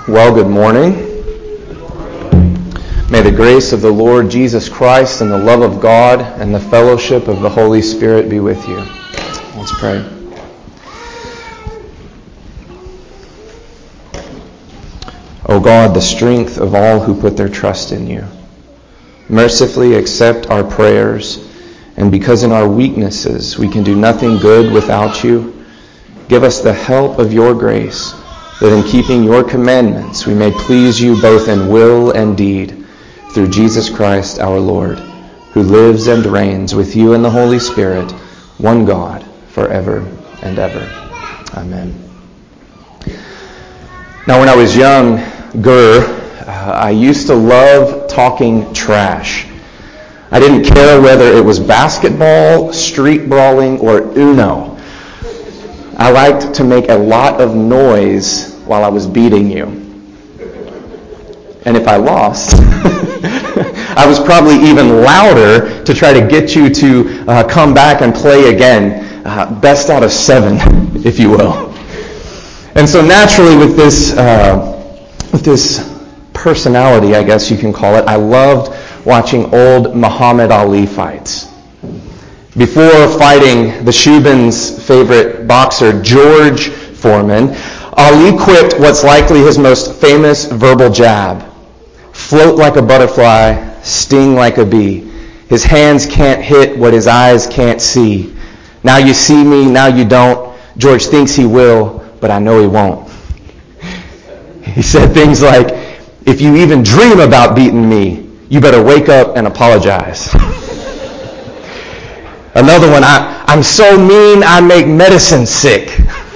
Well, good morning. May the grace of the Lord Jesus Christ and the love of God and the fellowship of the Holy Spirit be with you. Let's pray. O God, the strength of all who put their trust in you, mercifully accept our prayers, and because in our weaknesses we can do nothing good without you, give us the help of your grace, that in keeping your commandments we may please you both in will and deed, through Jesus Christ our Lord, who lives and reigns with you in the Holy Spirit, one God, forever and ever. Amen. Now, when I was younger, I used to love talking trash. I didn't care whether it was basketball, street brawling, or Uno. I liked to make a lot of noise while I was beating you. And if I lost, I was probably even louder to try to get you to come back and play again. Best out of 7, if you will. And so naturally with this personality, I guess you can call it, I loved watching old Muhammad Ali fights. Before fighting the Shubin's favorite boxer, George Foreman, Ali quipped what's likely his most famous verbal jab. Float like a butterfly, sting like a bee. His hands can't hit what his eyes can't see. Now you see me, now you don't. George thinks he will, but I know he won't. He said things like, if you even dream about beating me, you better wake up and apologize. Another one, I'm so mean I make medicine sick.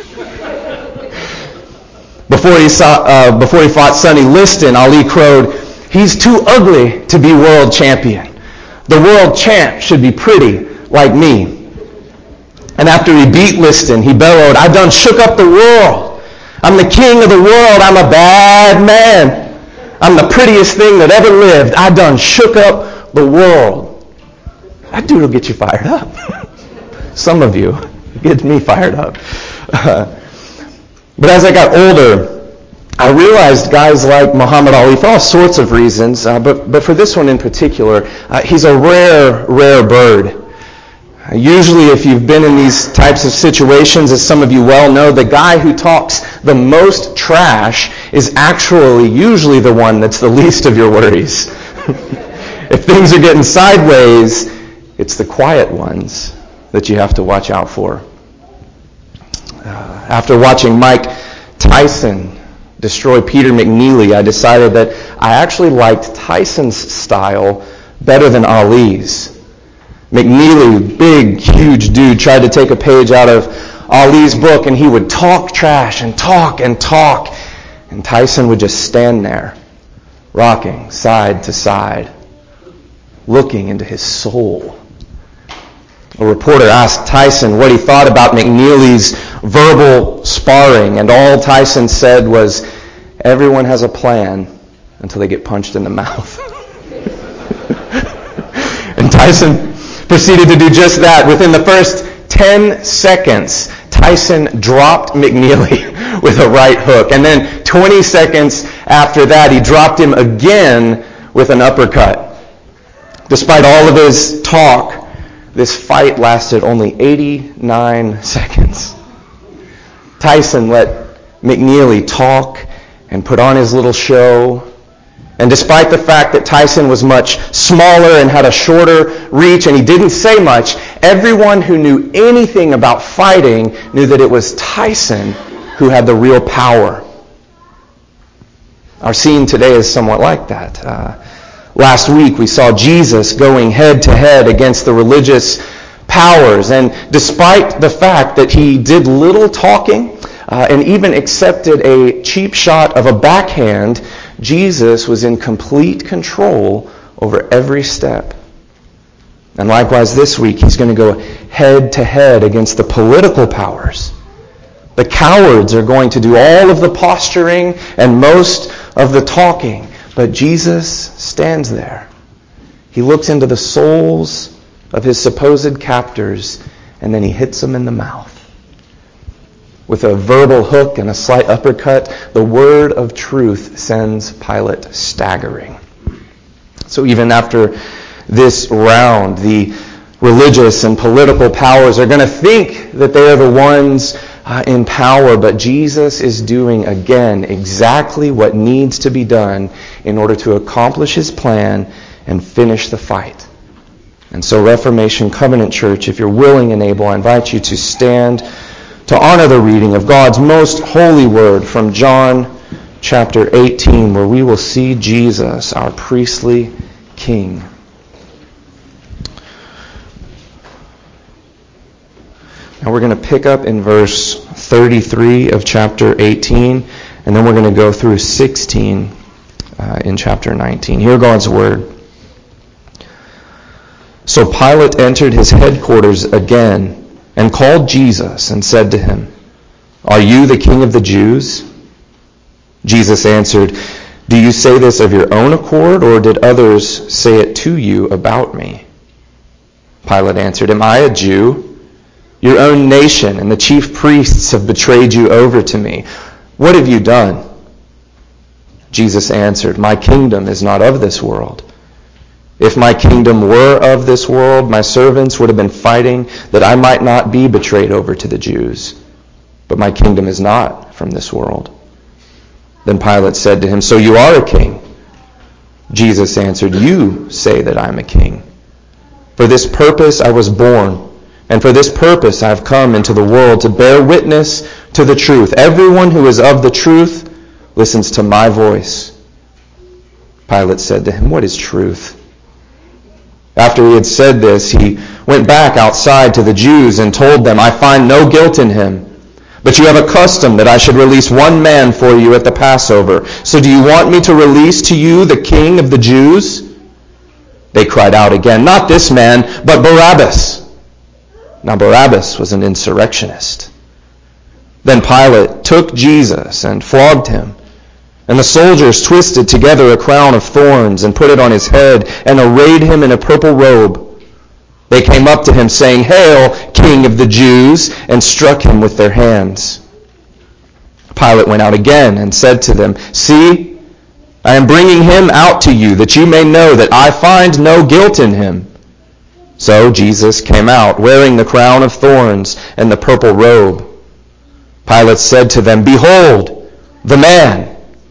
Before he fought Sonny Liston, Ali crowed, he's too ugly to be world champion. The world champ should be pretty like me. And after he beat Liston, he bellowed, I done shook up the world. I'm the king of the world. I'm a bad man. I'm the prettiest thing that ever lived. I done shook up the world. That dude will get you fired up. Some of you get me fired up. But as I got older, I realized guys like Muhammad Ali, for all sorts of reasons, but for this one in particular, he's a rare bird. Usually if you've been in these types of situations, as some of you well know, the guy who talks the most trash is actually usually the one that's the least of your worries. If things are getting sideways, it's the quiet ones that you have to watch out for. After watching Mike Tyson destroy Peter McNeely, I decided that I actually liked Tyson's style better than Ali's. McNeely, big, huge dude, tried to take a page out of Ali's book, and he would talk trash and talk and talk. And Tyson would just stand there, rocking side to side, looking into his soul. A reporter asked Tyson what he thought about McNeely's verbal sparring, and all Tyson said was, everyone has a plan until they get punched in the mouth. And Tyson proceeded to do just that. Within the first 10 seconds, Tyson dropped McNeely with a right hook. And then 20 seconds after that, he dropped him again with an uppercut. Despite all of his talk, this fight lasted only 89 seconds. Tyson let McNeely talk and put on his little show. And despite the fact that Tyson was much smaller and had a shorter reach and he didn't say much, everyone who knew anything about fighting knew that it was Tyson who had the real power. Our scene today is somewhat like that. Last week we saw Jesus going head to head against the religious powers, and despite the fact that he did little talking and even accepted a cheap shot of a backhand, Jesus was in complete control over every step. And likewise this week, he's going to go head to head against the political powers. The cowards are going to do all of the posturing and most of the talking. But Jesus stands there. He looks into the souls of his supposed captors, and then he hits them in the mouth. With a verbal hook and a slight uppercut, the word of truth sends Pilate staggering. So even after this round, the religious and political powers are going to think that they are the ones in power, but Jesus is doing again exactly what needs to be done in order to accomplish his plan and finish the fight. And so Reformation Covenant Church, if you're willing and able, I invite you to stand to honor the reading of God's most holy word from John chapter 18, where we will see Jesus, our priestly King. Now we're going to pick up in verse 33 of chapter 18, and then we're going to go through 16 in chapter 19. Hear God's word. So Pilate entered his headquarters again and called Jesus and said to him, "Are you the King of the Jews?" Jesus answered, "Do you say this of your own accord, or did others say it to you about me?" Pilate answered, "Am I a Jew? Your own nation and the chief priests have betrayed you over to me. What have you done?" Jesus answered, "My kingdom is not of this world. If my kingdom were of this world, my servants would have been fighting that I might not be betrayed over to the Jews. But my kingdom is not from this world." Then Pilate said to him, "So you are a king?" Jesus answered, "You say that I am a king. For this purpose I was born, and for this purpose I have come into the world, to bear witness to the truth. Everyone who is of the truth listens to my voice." Pilate said to him, "What is truth?" After he had said this, he went back outside to the Jews and told them, "I find no guilt in him. But you have a custom that I should release one man for you at the Passover. So do you want me to release to you the King of the Jews?" They cried out again, "Not this man, but Barabbas." Now Barabbas was an insurrectionist. Then Pilate took Jesus and flogged him. And the soldiers twisted together a crown of thorns and put it on his head and arrayed him in a purple robe. They came up to him saying, "Hail, King of the Jews," and struck him with their hands. Pilate went out again and said to them, "See, I am bringing him out to you that you may know that I find no guilt in him." So Jesus came out wearing the crown of thorns and the purple robe. Pilate said to them, "Behold, the man."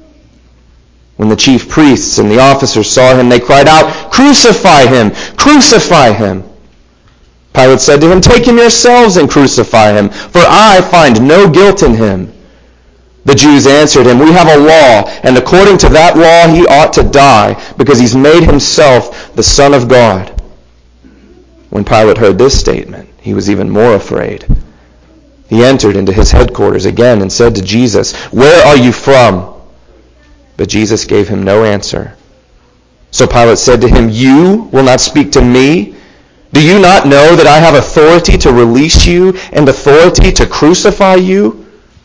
When the chief priests and the officers saw him, they cried out, "Crucify him! Crucify him!" Pilate said to him, "Take him yourselves and crucify him, for I find no guilt in him." The Jews answered him, "We have a law, and according to that law he ought to die, because he's made himself the Son of God." When Pilate heard this statement, he was even more afraid. He entered into his headquarters again and said to Jesus, "Where are you from?" But Jesus gave him no answer. So Pilate said to him, "You will not speak to me? Do you not know that I have authority to release you and authority to crucify you?"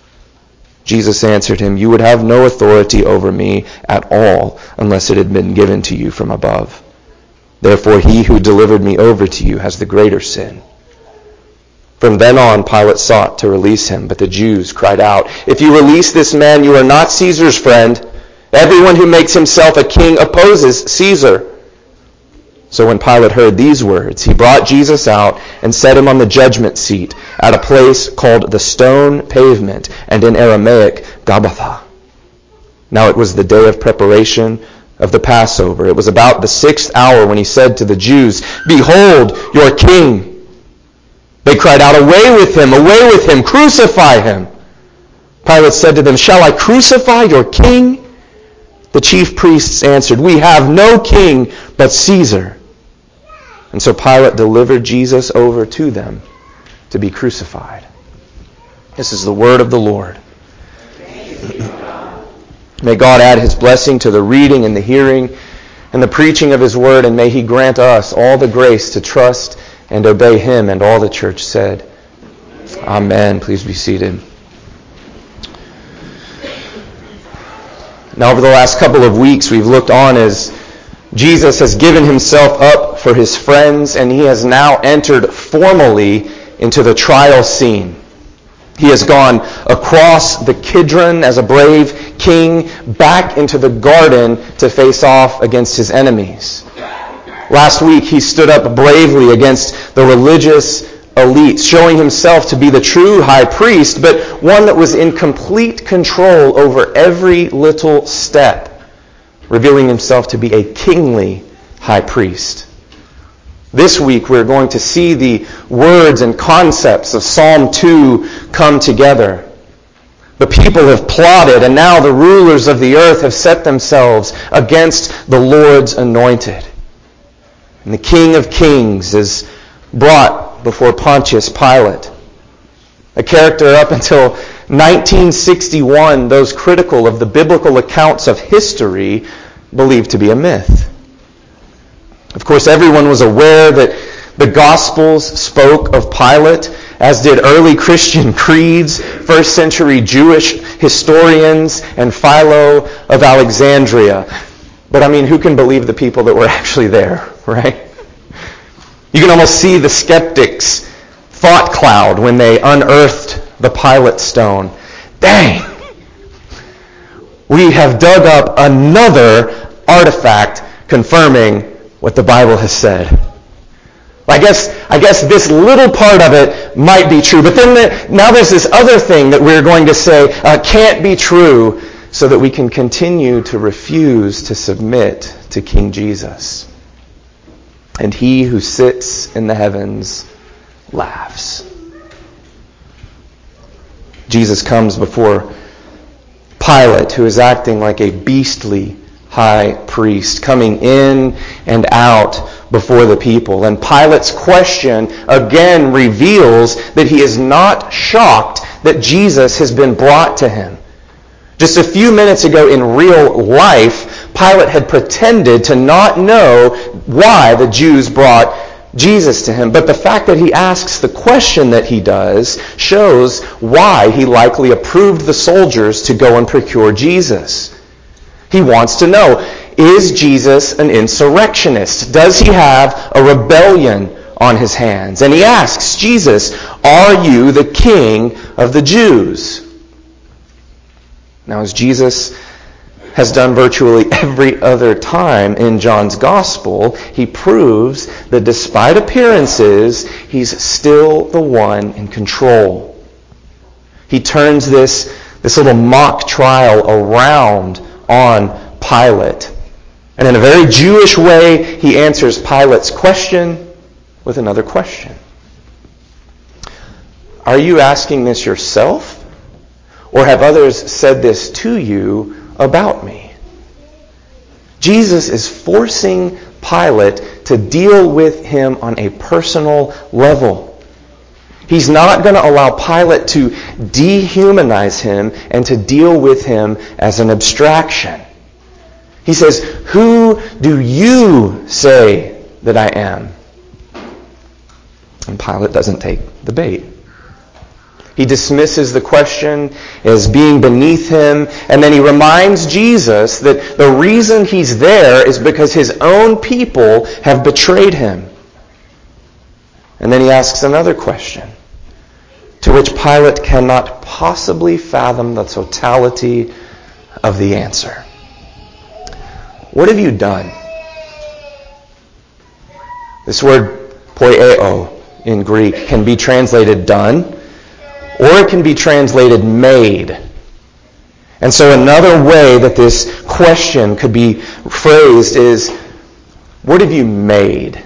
Jesus answered him, "You would have no authority over me at all unless it had been given to you from above. Therefore he who delivered me over to you has the greater sin." From then on, Pilate sought to release him, but the Jews cried out, "If you release this man, you are not Caesar's friend. Everyone who makes himself a king opposes Caesar." So when Pilate heard these words, he brought Jesus out and set him on the judgment seat at a place called the Stone Pavement, and in Aramaic, Gabbatha. Now it was the day of preparation of the Passover. It was about the 6th hour when he said to the Jews, "Behold your king." They cried out, away with him, crucify him." Pilate said to them, "Shall I crucify your king?" The chief priests answered, "We have no king but Caesar." And so Pilate delivered Jesus over to them to be crucified. This is the word of the Lord. May God add his blessing to the reading and the hearing and the preaching of his word, and may he grant us all the grace to trust and obey him. And all the church said, Amen. Please be seated. Now, over the last couple of weeks, we've looked on as Jesus has given himself up for his friends, and he has now entered formally into the trial scene. He has gone across the Kidron as a brave king back into the garden to face off against his enemies. Last week, he stood up bravely against the religious elites, showing himself to be the true high priest, but one that was in complete control over every little step, revealing himself to be a kingly high priest. This week, we're going to see the words and concepts of Psalm 2 come together. The people have plotted, and now the rulers of the earth have set themselves against the Lord's anointed. And the King of Kings is brought before Pontius Pilate, a character up until 1961, those critical of the biblical accounts of history believed to be a myth. Of course, everyone was aware that the Gospels spoke of Pilate, as did early Christian creeds, first century Jewish historians, and Philo of Alexandria. But I mean, who can believe the people that were actually there, right? You can almost see the skeptics' thought cloud when they unearthed the Pilate stone. Dang! We have dug up another artifact confirming what the Bible has said. I guess this little part of it might be true, but then now there's this other thing that we're going to say can't be true, so that we can continue to refuse to submit to King Jesus. And he who sits in the heavens laughs. Jesus comes before Pilate, who is acting like a beastly high priest, coming in and out before the people. And Pilate's question again reveals that he is not shocked that Jesus has been brought to him. Just a few minutes ago in real life, Pilate had pretended to not know why the Jews brought Jesus to him. But the fact that he asks the question that he does shows why he likely approved the soldiers to go and procure Jesus. He wants to know, is Jesus an insurrectionist? Does he have a rebellion on his hands? And he asks Jesus, are you the king of the Jews? Now, as Jesus has done virtually every other time in John's gospel, he proves that despite appearances, he's still the one in control. He turns this little mock trial around on Pilate. And in a very Jewish way, he answers Pilate's question with another question. Are you asking this yourself? Or have others said this to you about me? Jesus is forcing Pilate to deal with him on a personal level. He's not going to allow Pilate to dehumanize him and to deal with him as an abstraction. He says, who do you say that I am? And Pilate doesn't take the bait. He dismisses the question as being beneath him, and then he reminds Jesus that the reason he's there is because his own people have betrayed him. And then he asks another question, to which Pilate cannot possibly fathom the totality of the answer. What have you done? This word poieo in Greek can be translated done, or it can be translated made. And so another way that this question could be phrased is, what have you made?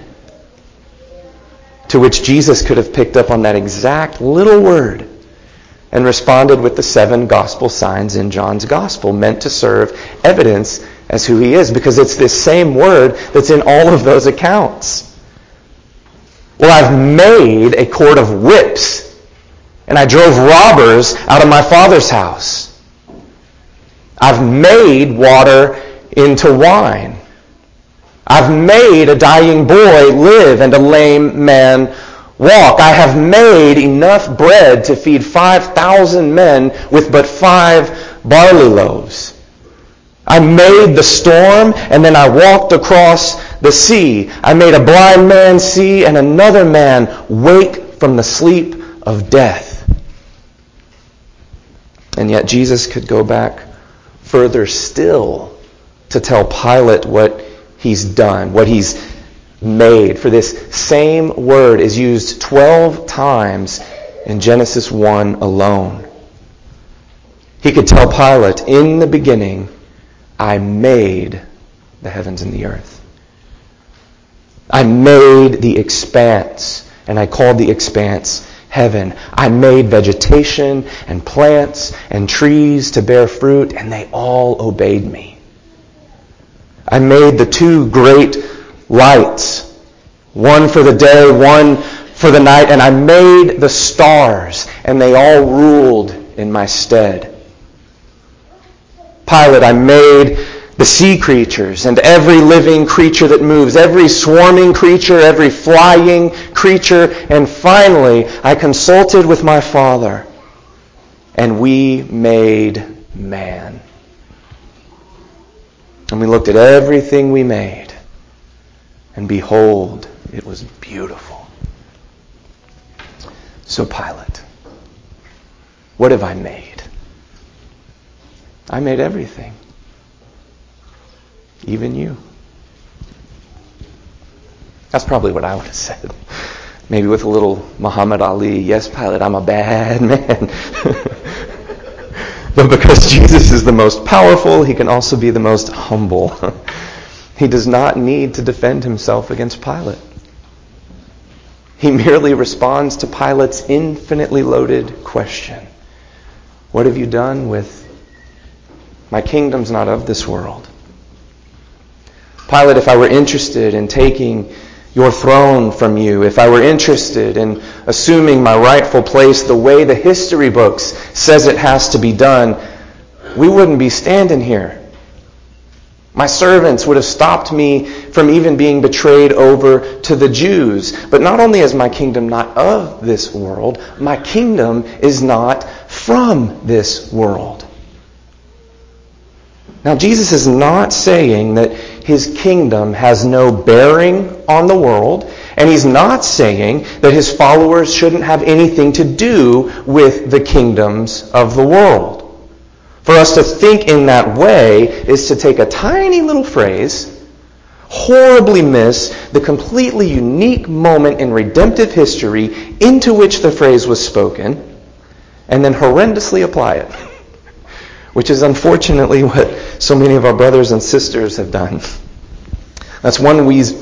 To which Jesus could have picked up on that exact little word and responded with the 7 gospel signs in John's gospel, meant to serve evidence as who he is, because it's this same word that's in all of those accounts. Well, I've made a cord of whips, and I drove robbers out of my father's house. I've made water into wine. I've made a dying boy live and a lame man walk. I have made enough bread to feed 5,000 men with but 5 barley loaves. I made the storm, and then I walked across the sea. I made a blind man see and another man wake from the sleep of death. And yet Jesus could go back further still to tell Pilate what he's done, what he's made. For this same word is used 12 times in Genesis 1 alone. He could tell Pilate, in the beginning, I made the heavens and the earth. I made the expanse, and I called the expanse heaven. I made vegetation and plants and trees to bear fruit, and they all obeyed me. I made the two great lights, one for the day, one for the night, and I made the stars, and they all ruled in my stead. Pilate, I made the sea creatures and every living creature that moves, every swarming creature, every flying creature, and finally I consulted with my Father, and we made man. And we looked at everything we made, and behold, it was beautiful. So Pilate, what have I made? I made everything. Even you. That's probably what I would have said. Maybe with a little Muhammad Ali, yes, Pilate, I'm a bad man. But because Jesus is the most powerful, he can also be the most humble. He does not need to defend himself against Pilate. He merely responds to Pilate's infinitely loaded question. What have you done with my kingdom's not of this world? Pilate, if I were interested in taking your throne from you, if I were interested in assuming my rightful place the way the history books says it has to be done, we wouldn't be standing here. My servants would have stopped me from even being betrayed over to the Jews. But not only is my kingdom not of this world, my kingdom is not from this world. Now, Jesus is not saying that his kingdom has no bearing on the world, and he's not saying that his followers shouldn't have anything to do with the kingdoms of the world. For us to think in that way is to take a tiny little phrase, horribly miss the completely unique moment in redemptive history into which the phrase was spoken, and then horrendously apply it. Which is unfortunately what so many of our brothers and sisters have done. That's one reason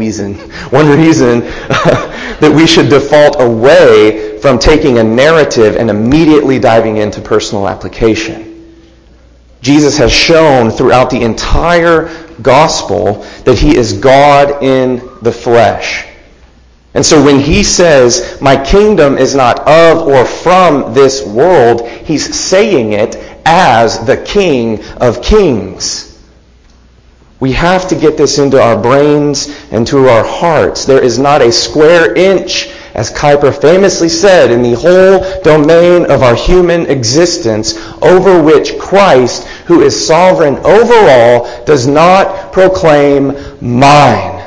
that we should default away from taking a narrative and immediately diving into personal application. Jesus has shown throughout the entire gospel that he is God in the flesh. And so when he says, my kingdom is not of or from this world, he's saying it as the King of Kings. We have to get this into our brains and to our hearts. There is not a square inch, as Kuyper famously said, in the whole domain of our human existence over which Christ, who is sovereign over all, does not proclaim mine.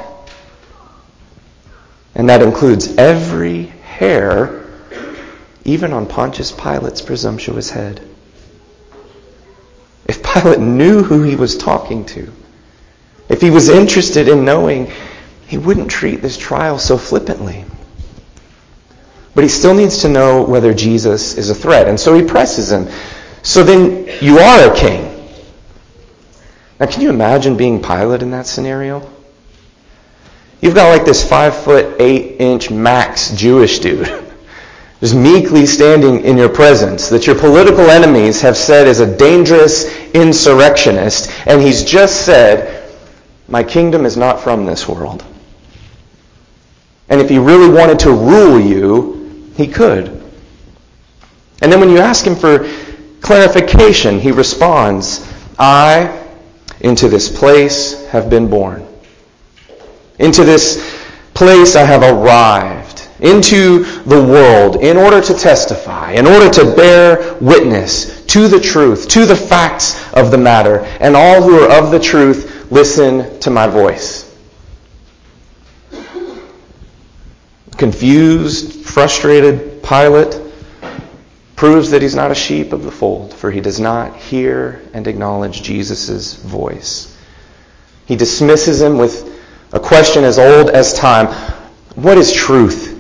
And that includes every hair, even on Pontius Pilate's presumptuous head. If Pilate knew who he was talking to, if he was interested in knowing, he wouldn't treat this trial so flippantly. But he still needs to know whether Jesus is a threat. And so he presses him. So then you are a king. Now can you imagine being Pilate in that scenario? You've got like this 5'8" max Jewish dude just meekly standing in your presence that your political enemies have said is a dangerous insurrectionist, and he's just said, my kingdom is not from this world. And if he really wanted to rule you, he could. And then when you ask him for clarification, he responds, I, into this place, have been born. Into this place I have arrived. Into the world in order to testify, in order to bear witness to the truth, to the facts of the matter. And all who are of the truth, listen to my voice. Confused, frustrated Pilate proves that he's not a sheep of the fold, for he does not hear and acknowledge Jesus' voice. He dismisses him with a question as old as time. What is truth?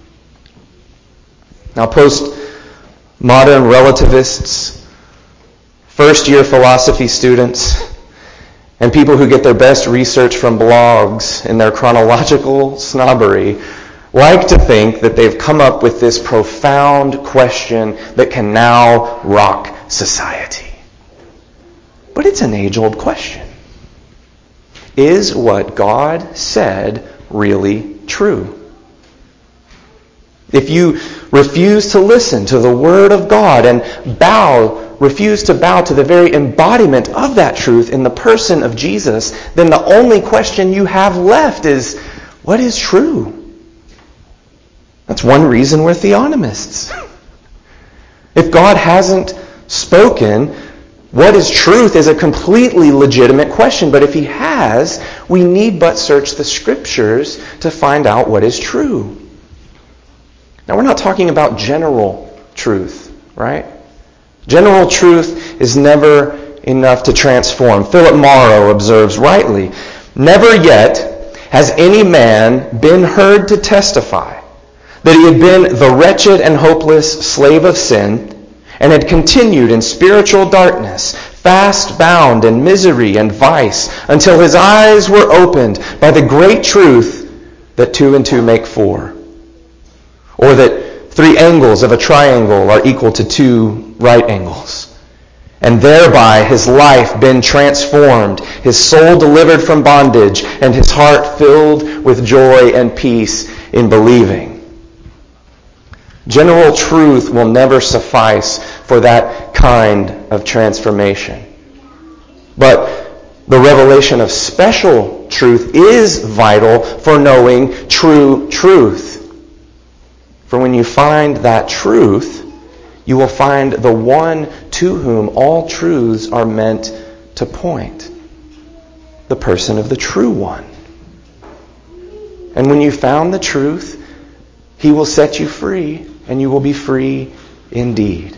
Now, postmodern relativists, first-year philosophy students, and people who get their best research from blogs in their chronological snobbery like to think that they've come up with this profound question that can now rock society. But it's an age-old question. Is what God said really true? If you refuse to listen to the Word of God and refuse to bow to the very embodiment of that truth in the person of Jesus, then the only question you have left is, what is true? That's one reason we're theonomists. If God hasn't spoken, what is truth is a completely legitimate question. But if he has, we need but search the Scriptures to find out what is true. Now, we're not talking about general truth, right? General truth is never enough to transform. Philip Morrow observes rightly, "Never yet has any man been heard to testify that he had been the wretched and hopeless slave of sin and had continued in spiritual darkness, fast bound in misery and vice, until his eyes were opened by the great truth that 2 and 2 make 4, or that 3 angles of a triangle are equal to 2 right angles, and thereby his life been transformed, his soul delivered from bondage, and his heart filled with joy and peace in believing." General truth will never suffice for that kind of transformation. But the revelation of special truth is vital for knowing true truth. For when you find that truth, you will find the one to whom all truths are meant to point, the person of the true one. And when you found the truth, he will set you free, and you will be free indeed.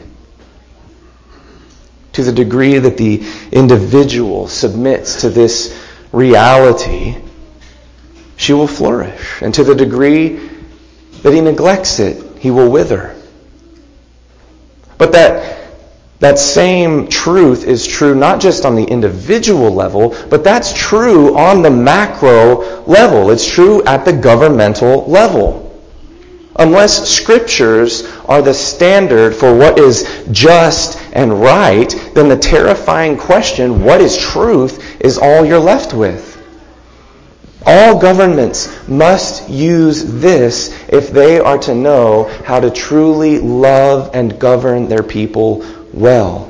To the degree that the individual submits to this reality, she will flourish. And to the degree that he neglects it, he will wither. But that same truth is true not just on the individual level, but that's true on the macro level. It's true at the governmental level. Unless Scriptures are the standard for what is just and right, then the terrifying question, what is truth, is all you're left with. All governments must use this if they are to know how to truly love and govern their people well.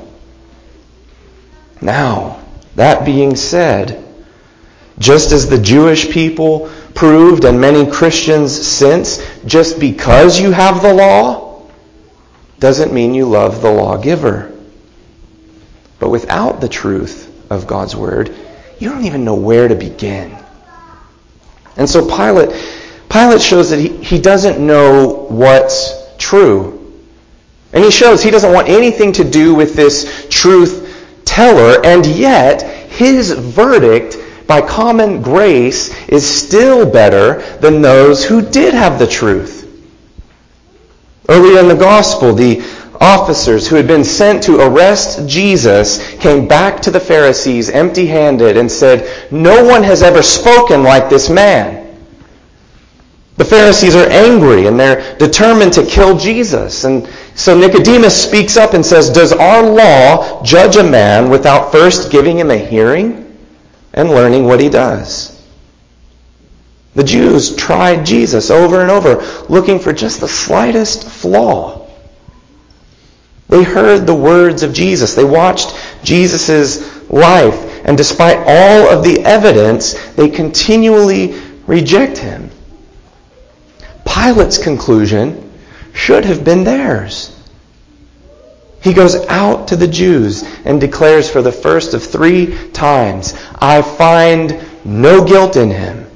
Now, that being said, just as the Jewish people proved, and many Christians since, just because you have the law doesn't mean you love the lawgiver. But without the truth of God's Word, you don't even know where to begin. And so Pilate shows that he doesn't know what's true. And he shows he doesn't want anything to do with this truth teller, and yet his verdict by common grace is still better than those who did have the truth. Earlier in the gospel, the officers who had been sent to arrest Jesus came back to the Pharisees empty-handed and said, "No one has ever spoken like this man." The Pharisees are angry and they're determined to kill Jesus. And so Nicodemus speaks up and says, "Does our law judge a man without first giving him a hearing and learning what he does?" The Jews tried Jesus over and over, looking for just the slightest flaw. They heard the words of Jesus. They watched Jesus' life. And despite all of the evidence, they continually reject him. Pilate's conclusion should have been theirs. He goes out to the Jews and declares for the first of 3 times, "I find no guilt in him."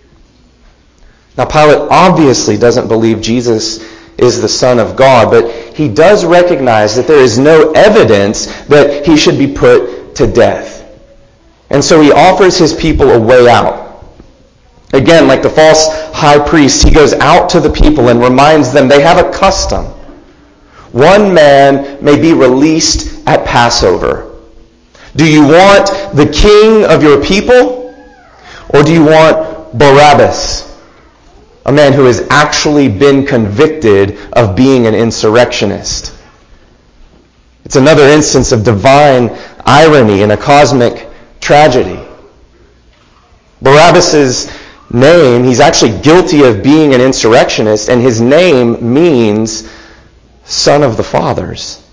Now, Pilate obviously doesn't believe Jesus is the Son of God, but he does recognize that there is no evidence that he should be put to death. And so he offers his people a way out. Again, like the false high priest, he goes out to the people and reminds them they have a custom. One man may be released at Passover. Do you want the king of your people? Or do you want Barabbas, a man who has actually been convicted of being an insurrectionist? It's another instance of divine irony in a cosmic tragedy. Barabbas's name, he's actually guilty of being an insurrectionist, and his name means son of the fathers.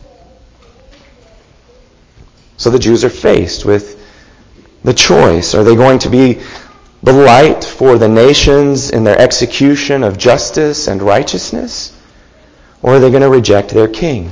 So the Jews are faced with the choice. Are they going to be the light for the nations in their execution of justice and righteousness? Or are they going to reject their king?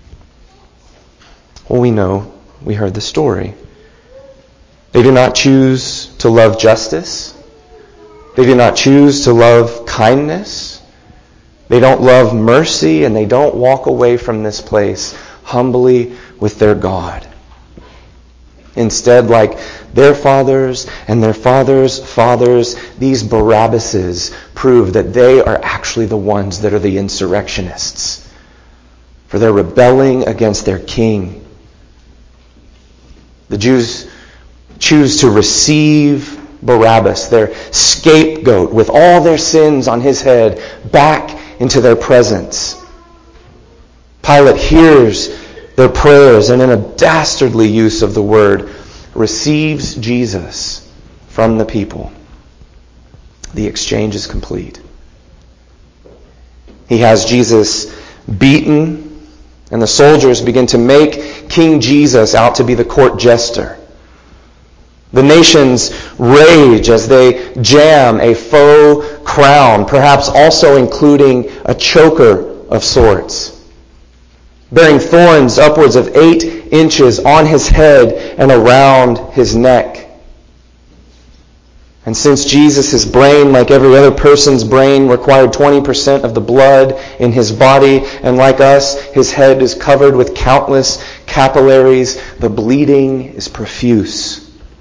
Well, we know, we heard the story. They do not choose to love justice. They do not choose to love kindness. They don't love mercy, and they don't walk away from this place humbly with their God. Instead, like their fathers and their fathers' fathers, these Barabbases prove that they are actually the ones that are the insurrectionists, for they're rebelling against their king. The Jews choose to receive Barabbas, their scapegoat, with all their sins on his head, back into their presence. Pilate hears their prayers and, in a dastardly use of the word, receives Jesus from the people. The exchange is complete. He has Jesus beaten, and the soldiers begin to make King Jesus out to be the court jester. The nations rage as they jam a faux crown, perhaps also including a choker of sorts, bearing thorns upwards of 8 inches on his head and around his neck. And since Jesus' brain, like every other person's brain, required 20% of the blood in his body, and like us, his head is covered with countless capillaries, the bleeding is profuse.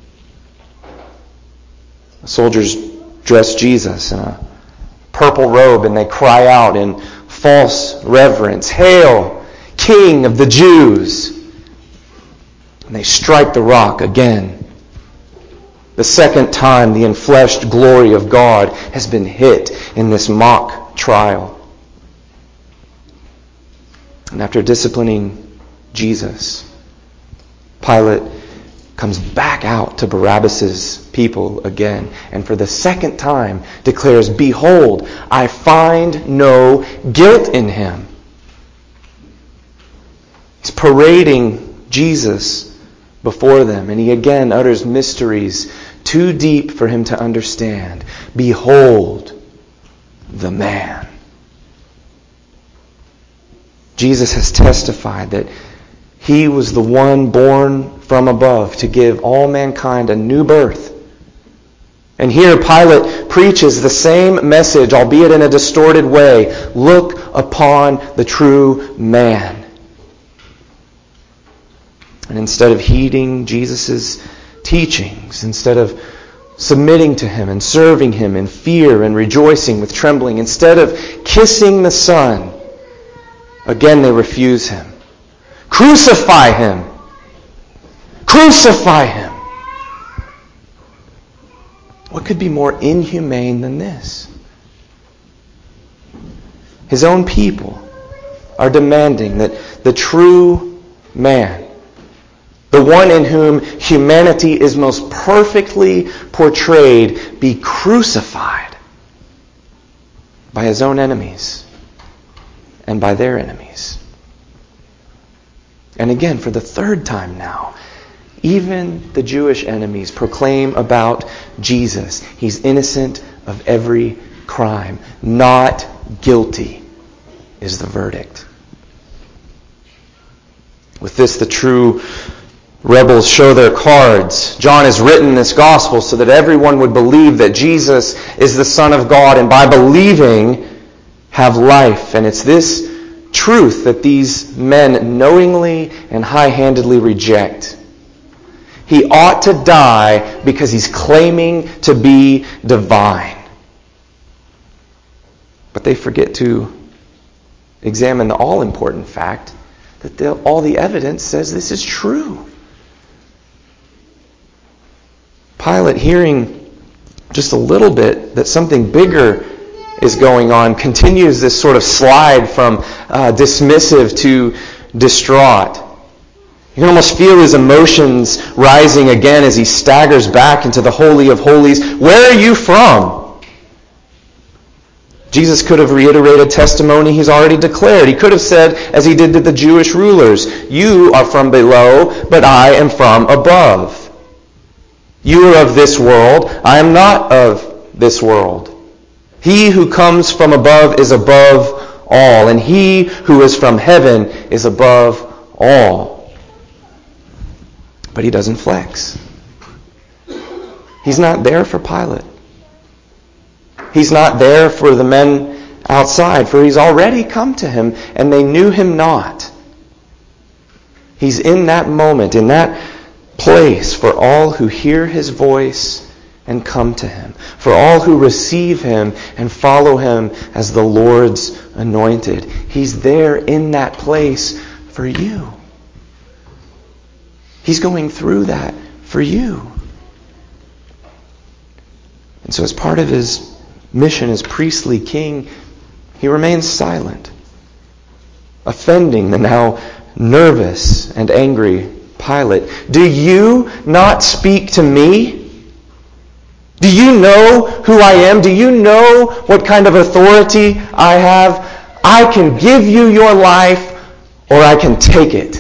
The soldiers dress Jesus in a purple robe, and they cry out in false reverence, "Hail, King of the Jews!" And they strike the rock again. The second time the enfleshed glory of God has been hit in this mock trial. And after disciplining Jesus, Pilate comes back out to Barabbas' people again, and for the second time declares, "Behold, I find no guilt in him." He's parading Jesus before them, and he again utters mysteries too deep for him to understand. "Behold the man." Jesus has testified that he was the one born from above to give all mankind a new birth. And here Pilate preaches the same message, albeit in a distorted way. Look upon the true man. And instead of heeding Jesus' teachings, instead of submitting to him and serving him in fear and rejoicing with trembling, instead of kissing the Son, again they refuse him. "Crucify him! Crucify him!" What could be more inhumane than this? His own people are demanding that the true man, the one in whom humanity is most perfectly portrayed, be crucified by his own enemies and by their enemies. And again, for the third time now, even the Jewish enemies proclaim about Jesus, he's innocent of every crime. Not guilty is the verdict. With this, the true rebels show their cards. John has written this gospel so that everyone would believe that Jesus is the Son of God, and by believing, have life. And it's this truth that these men knowingly and high-handedly reject. He ought to die because he's claiming to be divine. But they forget to examine the all-important fact that all the evidence says this is true. Pilate, hearing just a little bit that something bigger is going on, continues this sort of slide from dismissive to distraught. You can almost feel his emotions rising again as he staggers back into the Holy of Holies. Where are you from? Jesus could have reiterated testimony he's already declared. He could have said, as he did to the Jewish rulers, you are from below, but I am from above. You are of this world. I am not of this world. He who comes from above is above all, and he who is from heaven is above all. But he doesn't flex. He's not there for Pilate. He's not there for the men outside, for he's already come to him, and they knew him not. He's in that moment, in that place for all who hear his voice and come to him, for all who receive him and follow him as the Lord's anointed. He's there in that place for you. He's going through that for you. And so as part of his mission as priestly king, he remains silent, offending the now nervous and angry Pilate. Do you not speak to me? Do you know who I am? Do you know what kind of authority I have? I can give you your life, or I can take it.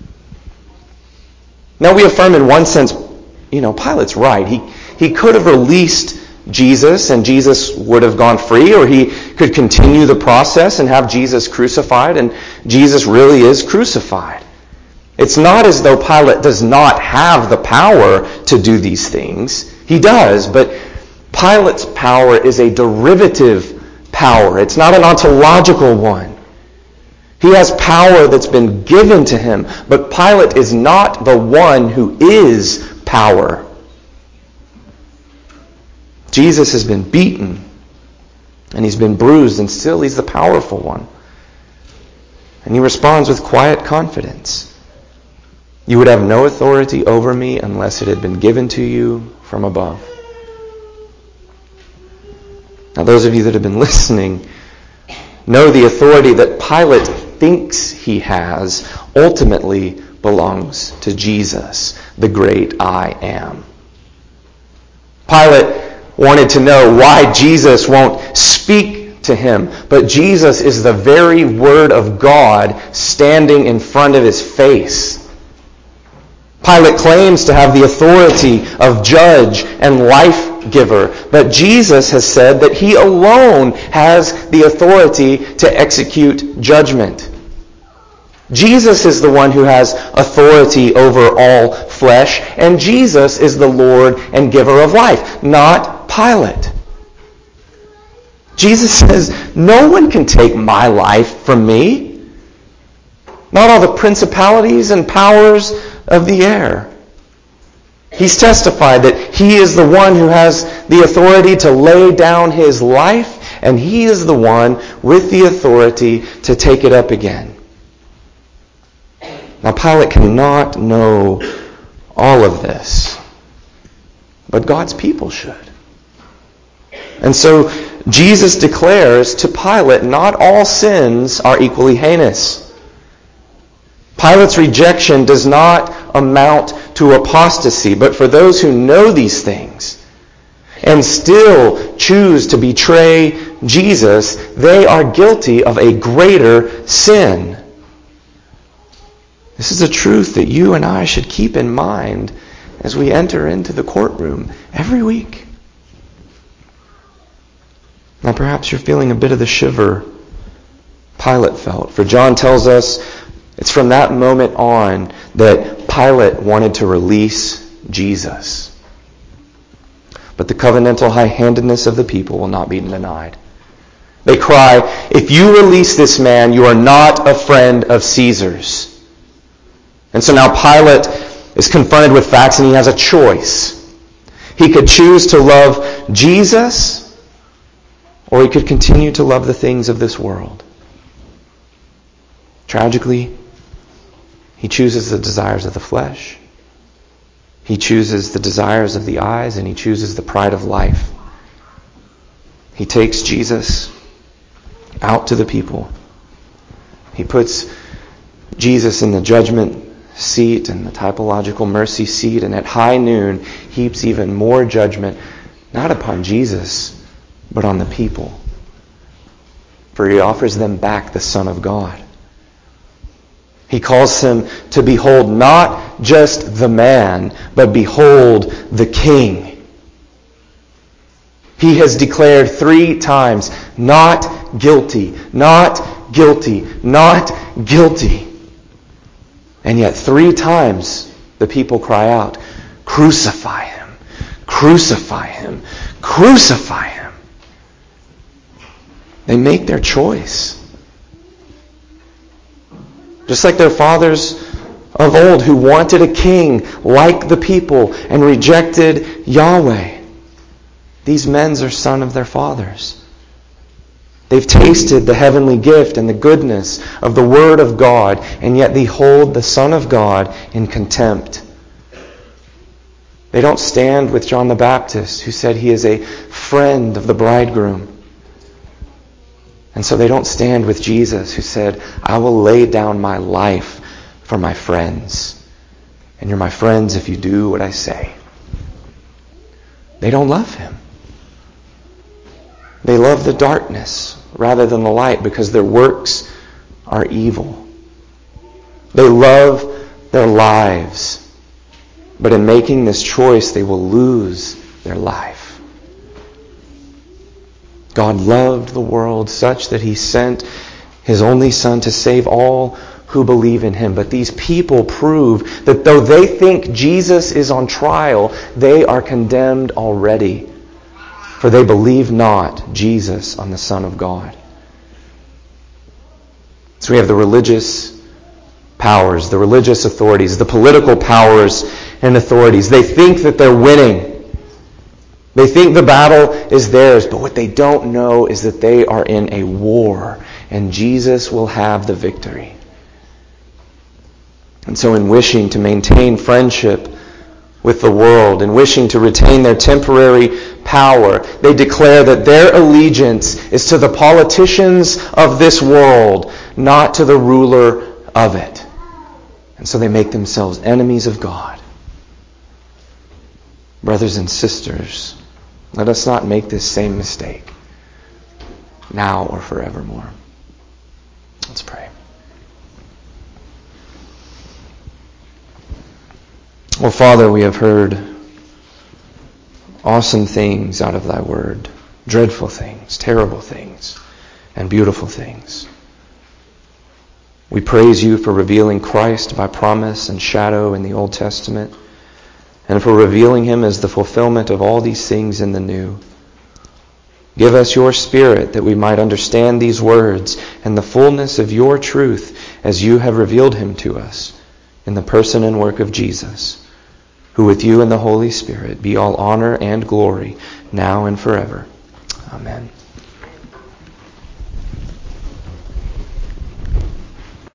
Now we affirm in one sense, Pilate's right. He could have released Jesus and Jesus would have gone free, or he could continue the process and have Jesus crucified, and Jesus really is crucified. It's not as though Pilate does not have the power to do these things. He does, but Pilate's power is a derivative power. It's not an ontological one. He has power that's been given to him, but Pilate is not the one who is power. Jesus has been beaten, and he's been bruised, and still he's the powerful one. And he responds with quiet confidence. You would have no authority over me unless it had been given to you from above. Now, those of you that have been listening know the authority that Pilate thinks he has ultimately belongs to Jesus, the great I am. Pilate wanted to know why Jesus won't speak to him, but Jesus is the very Word of God standing in front of his face. Pilate claims to have the authority of judge and life giver, but Jesus has said that he alone has the authority to execute judgment. Jesus is the one who has authority over all flesh, and Jesus is the Lord and giver of life, not Pilate. Jesus says, no one can take my life from me. Not all the principalities and powers of the air. He's testified that he is the one who has the authority to lay down his life, and he is the one with the authority to take it up again. Now, Pilate cannot know all of this, but God's people should. And so Jesus declares to Pilate, not all sins are equally heinous. Pilate's rejection does not amount to apostasy, but for those who know these things and still choose to betray Jesus, they are guilty of a greater sin. This is a truth that you and I should keep in mind as we enter into the courtroom every week. Now perhaps you're feeling a bit of the shiver Pilate felt, for John tells us it's from that moment on that Pilate wanted to release Jesus. But the covenantal high-handedness of the people will not be denied. They cry, "If you release this man, you are not a friend of Caesar's." And so now Pilate is confronted with facts, and he has a choice. He could choose to love Jesus, or he could continue to love the things of this world. Tragically, he chooses the desires of the flesh. He chooses the desires of the eyes, and he chooses the pride of life. He takes Jesus out to the people. He puts Jesus in the judgment seat and the typological mercy seat, and at high noon heaps even more judgment, not upon Jesus, but on the people. For he offers them back the Son of God. He calls him to behold not just the man, but behold the King. He has declared 3 times, not guilty, not guilty, not guilty. And yet 3 times the people cry out, "Crucify him, crucify him, crucify him." They make their choice. Just like their fathers of old who wanted a king like the people and rejected Yahweh. These men are sons of their fathers. They've tasted the heavenly gift and the goodness of the Word of God, and yet they hold the Son of God in contempt. They don't stand with John the Baptist, who said he is a friend of the bridegroom. And so they don't stand with Jesus, who said, "I will lay down my life for my friends. And you're my friends if you do what I say." They don't love him. They love the darkness rather than the light because their works are evil. They love their lives, but in making this choice, they will lose their life. God loved the world such that he sent his only Son to save all who believe in him. But these people prove that though they think Jesus is on trial, they are condemned already. For they believe not Jesus on the Son of God. So we have the religious powers, the religious authorities, the political powers and authorities. They think that they're winning. They think the battle is theirs, but what they don't know is that they are in a war, and Jesus will have the victory. And so in wishing to maintain friendship with the world and wishing to retain their temporary power, they declare that their allegiance is to the politicians of this world, not to the ruler of it. And so they make themselves enemies of God. Brothers and sisters, let us not make this same mistake, now or forevermore. Let's pray. Well, Father, we have heard awesome things out of thy word, dreadful things, terrible things, and beautiful things. We praise you for revealing Christ by promise and shadow in the Old Testament, and for revealing him as the fulfillment of all these things in the New. Give us your Spirit that we might understand these words and the fullness of your truth as you have revealed him to us in the person and work of Jesus, who with you and the Holy Spirit be all honor and glory now and forever. Amen.